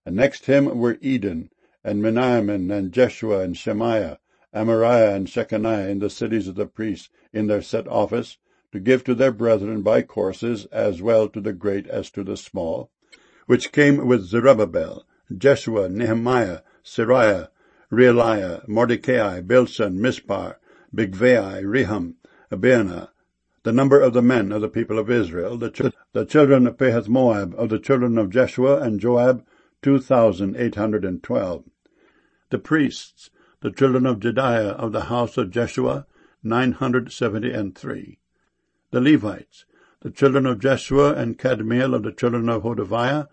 And next him were Eden, and Miniamin, and Jeshua, and Shemaiah, Amariah, and Shechaniah in the cities of the priests in their set office, to give to their brethren by courses, as well to the great as to the small, which came with Zerubbabel, Jeshua, Nehemiah, Seraiah, Realiah, Mordecai, Bilsan, Mispar, Bigvai, Rehum, Abinah, the number of the men of the people of Israel, the children of Pahath-Moab, of the children of Jeshua and Joab, 2,812. The priests, the children of Jediah of the house of Jeshua, 973. The Levites, the children of Jeshua and Kadmiel of the children of Hodaviah,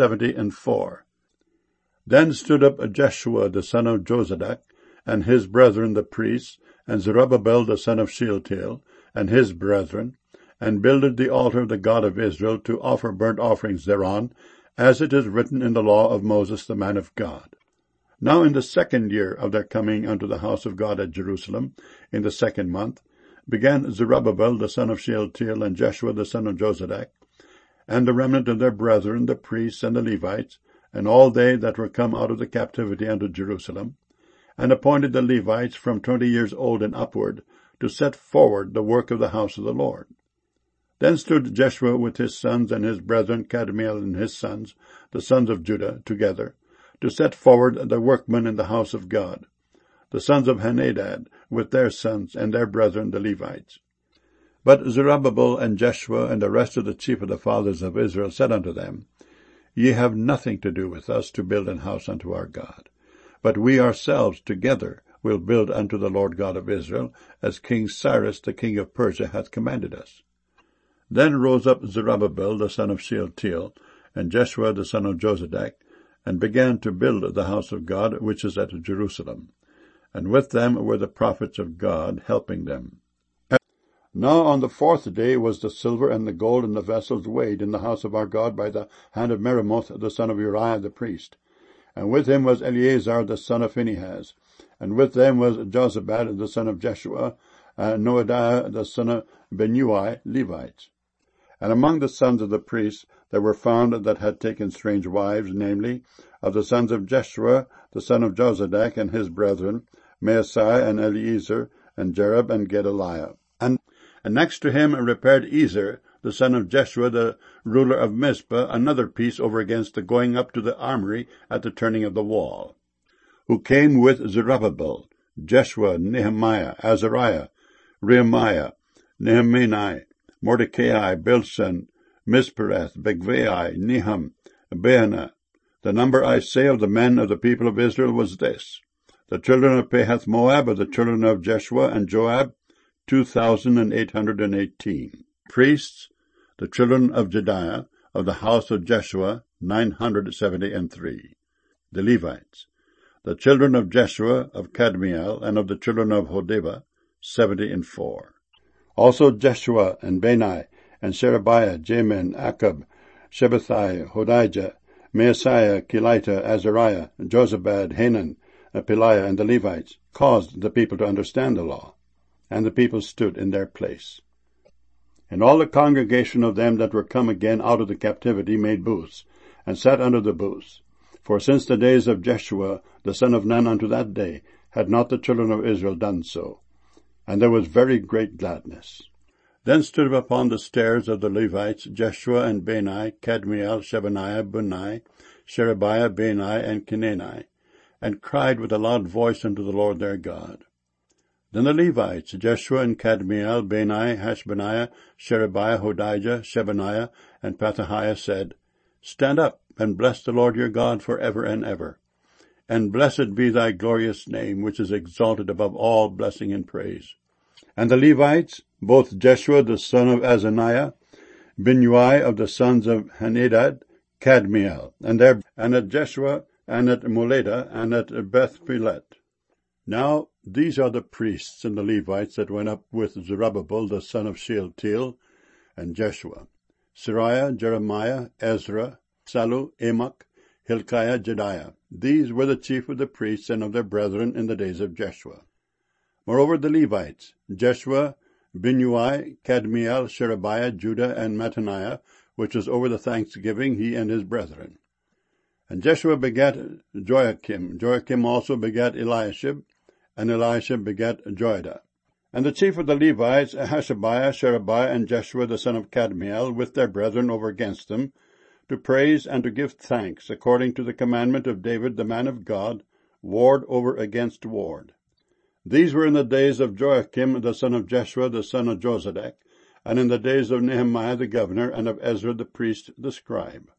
74. Then stood up Jeshua the son of Jozadak, and his brethren the priests, and Zerubbabel the son of Shealtiel, and his brethren, and builded the altar of the God of Israel to offer burnt offerings thereon, as it is written in the law of Moses the man of God. Now in the 2nd year of their coming unto the house of God at Jerusalem, in the 2nd month, began Zerubbabel the son of Shealtiel, and Jeshua the son of Jozadak, and the remnant of their brethren, the priests and the Levites, and all they that were come out of the captivity unto Jerusalem, and appointed the Levites from 20 years old and upward, to set forward the work of the house of the Lord. Then stood Jeshua with his sons and his brethren, Kadmiel and his sons, the sons of Judah, together, to set forward the workmen in the house of God, the sons of Henadad, with their sons and their brethren the Levites. But Zerubbabel and Jeshua and the rest of the chief of the fathers of Israel said unto them, Ye have nothing to do with us to build an house unto our God, but we ourselves together will build unto the Lord God of Israel, as King Cyrus the king of Persia hath commanded us. Then rose up Zerubbabel the son of Shealtiel, and Jeshua the son of Jozadak, and began to build the house of God, which is at Jerusalem. And with them were the prophets of God, helping them. Now on the 4th day was the silver and the gold and the vessels weighed in the house of our God by the hand of Meremoth the son of Uriah the priest. And with him was Eleazar the son of Phinehas, and with them was Jozabad the son of Jeshua, and Noadiah the son of Benui, Levites. And among the sons of the priests there were found that had taken strange wives, namely, of the sons of Jeshua the son of Jozadak and his brethren, Maasai and Eliezer, and Jerub and Gedaliah. And next to him repaired Ezer, the son of Jeshua, the ruler of Mizpah, another piece over against the going up to the armory at the turning of the wall, who came with Zerubbabel, Jeshua, Nehemiah, Azariah, Rehemiah, Nehemani, Mordecai, Bilsan, Mispereth, Bigvai, Nehum, Abinah. The number, I say, of the men of the people of Israel was this: the children of Pahath-Moab, of the children of Jeshua and Joab, 2,818. Priests, the children of Jediah, of the house of Jeshua, 973. The Levites, the children of Jeshua, of Kadmiel, and of the children of Hodaviah, 74. Also Jeshua, and Bani, and Sherebiah, Jamin, Akab, Shebbethai, Hodijah, Maaseiah, Kelita, Azariah, Jozabad, Hanan, Peliah, and the Levites, caused the people to understand the law. And the people stood in their place. And all the congregation of them that were come again out of the captivity made booths, and sat under the booths. For since the days of Jeshua, the son of Nun, unto that day, had not the children of Israel done so. And there was very great gladness. Then stood upon the stairs of the Levites Jeshua and Bani, Kadmiel, Shebaniah, Bunai, Sherebiah, Bani, and Kenani, and cried with a loud voice unto the Lord their God. Then the Levites, Jeshua and Kadmiel, Bani, Hashbaniah, Sherebiah, Hodijah, Shebaniah, and Pethahiah said, Stand up, and bless the Lord your God for ever and ever. And blessed be thy glorious name, which is exalted above all blessing and praise. And the Levites, both Jeshua the son of Azaniah, Binui of the sons of Henadad, Kadmiel, and at Jeshua, and at Moleda, and at Beth-Pelet. Now these are the priests and the Levites that went up with Zerubbabel the son of Shealtiel, and Jeshua: Seraiah, Jeremiah, Ezra, Salu, Amok, Hilkiah, Jediah. These were the chief of the priests and of their brethren in the days of Jeshua. Moreover the Levites, Jeshua, Binui, Kadmiel, Sherebiah, Judah, and Mattaniah, which was over the thanksgiving, he and his brethren. And Jeshua begat Joachim. Joachim also begat Eliashib, and Eliashib begat Joiada. And the chief of the Levites, Hashabiah, Sherebiah, and Jeshua the son of Kadmiel, with their brethren over against them, to praise and to give thanks, according to the commandment of David the man of God, ward over against ward. These were in the days of Joachim the son of Jeshua the son of Jozadak, and in the days of Nehemiah the governor, and of Ezra the priest the scribe.